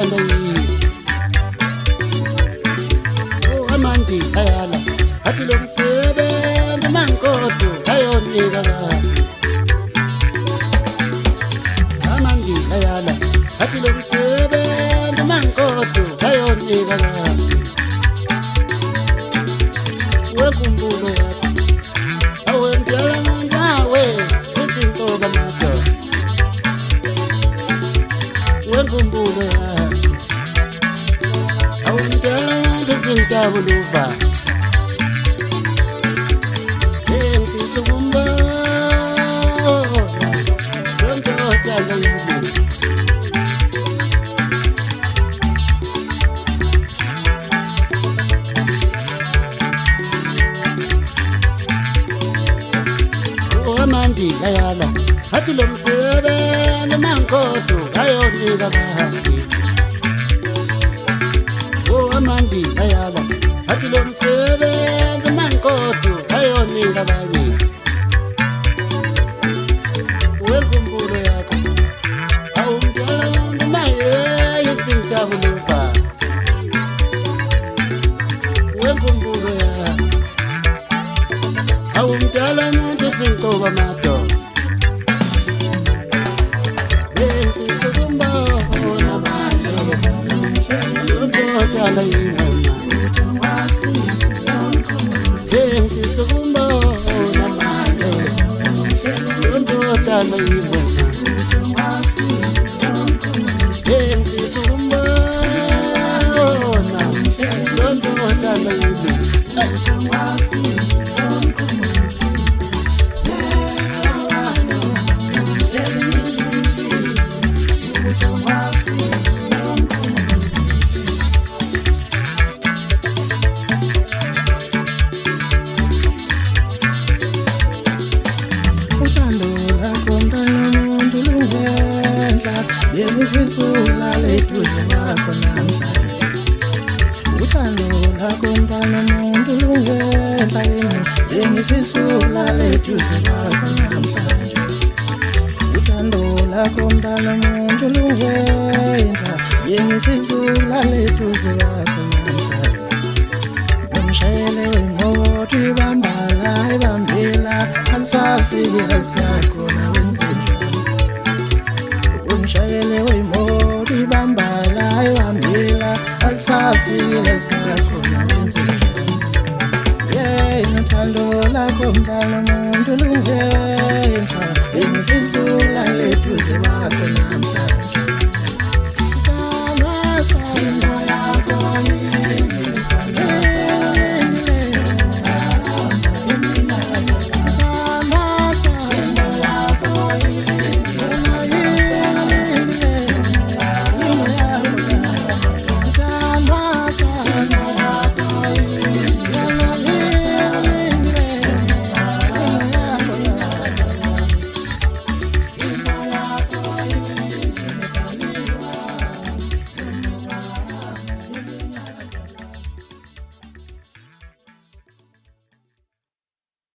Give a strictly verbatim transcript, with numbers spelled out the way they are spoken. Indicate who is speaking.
Speaker 1: uthanda yini oh amandi ayala athi lo msebenzi mankodo ayonika bani amandi ayala athi lo msebenzi mankodo ayonika bani wenkumbulo yakho awendela nawe izintoba madoda wenkumbulo yakho awendela izintabuluva emfisa ukumbona londoda leyibu amandi ayala athi lo msebenzi mankodo ayonika bani oh amandi ayala athi lo msebenzi mankodo ayonika bani wenkumbulo yakho awumdala naye isintabuluva wenkumbulo yakho awumdala Sintoba madoda emfisa ukumbona madoda londoda layibona emfisa ukumbona madoda londoda layibona emfisa ukumbona londoda layibona Yengifisula leduze kwakho namhlanje uthando lakho mntana muntu lungenhla kimi yengifisula leduze kwakho namhlanje uthando lakho mntana muntu lungenhla yengifisula leduze kwakho namhlanje umshayele wemoto ibambala ibambela asafike asiyakhona wenzeni umshayele wemoto ibambala ibambela asafile sakhona wenzeni yeah uthando lakho mntana muntu lungenhla engifisula leduze kwakho namhlanje